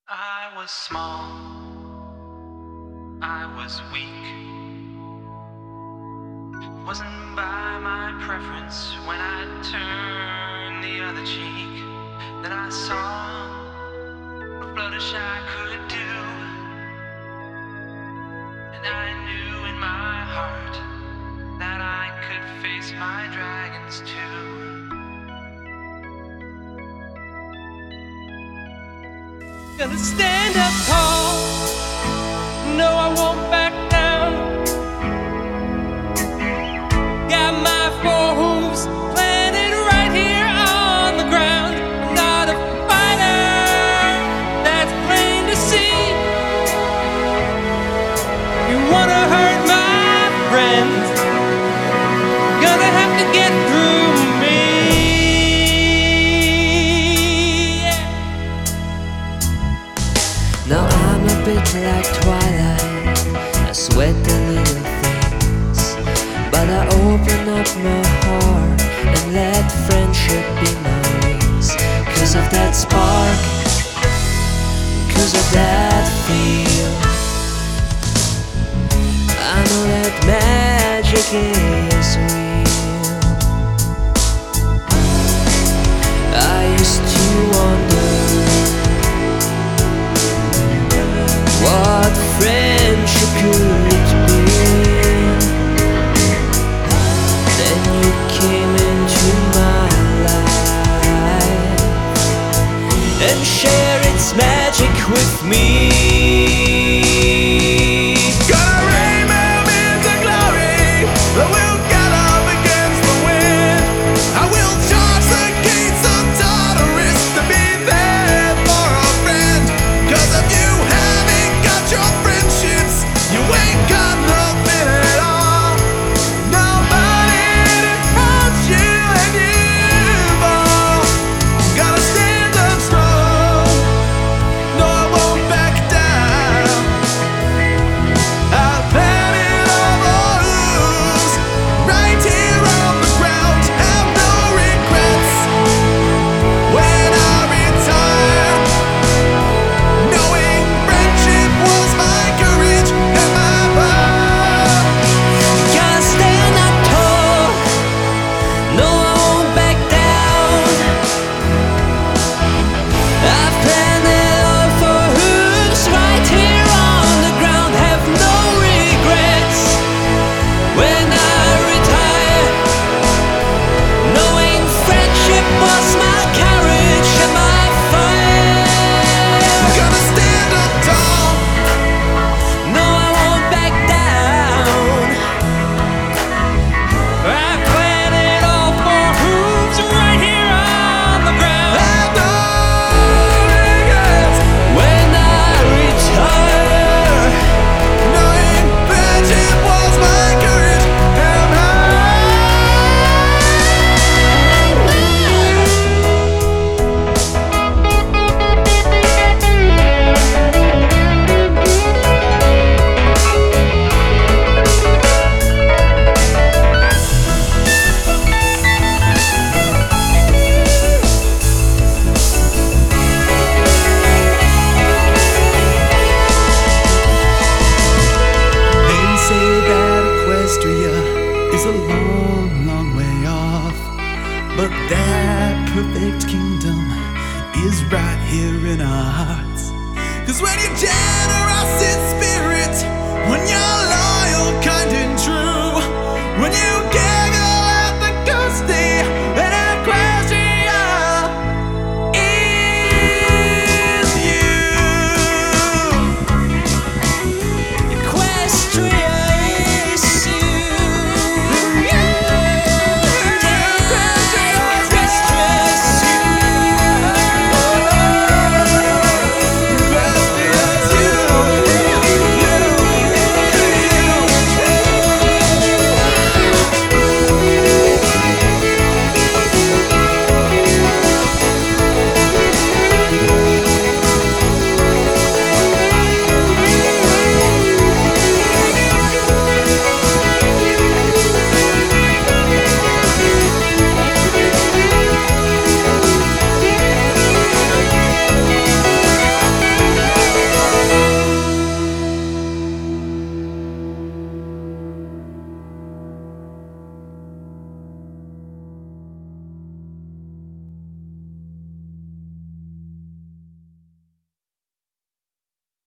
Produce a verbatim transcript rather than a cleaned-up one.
I was small, I was weak. Wasn't by my preference when I turned the other cheek. Then I saw what flourish I could do, and I knew in my heart that I could face my dragons too. Gonna stand up tall, no I won't back down. Got my four hooves planted right here on the ground. I'm not a fighter, that's plain to see. You wanna hurt my friends, gonna have to get through me. Now I'm a bit like twilight, I sweat the little things, but I open up my heart and let friendship be my wings. Cause of that spark, cause of that feel, I know that magic is real. I used to wonder what friendship could be. Then you came into my life and share its magic with me. Gonna rain them into glory, I will get up against the wind. I will charge the gates of Tartarus to be there for a friend. Cause if you haven't got your friendships, you ain't got nothing at all. Nobody to help you and you fall. Gotta stand up strong, no I won't back down. I've had it all lose, right here on the ground. Have no regrets when I retire, knowing friendship was my courage and my power. Gotta stand up tall, no I won't back down. I've planned it all for hooks right here on the ground. Have no regrets when I retire, knowing friendship was my courage and my fire. Gonna stand up tall, No I won't back down. I planned it all for hooves right here on the ground. have no regrets, When I retire, knowing friendship was my courage and my They say that Equestria is a long, long way off, but that perfect kingdom is right here in our hearts. Cause when you're generous in spirit, when you're loyal, kind and true, when you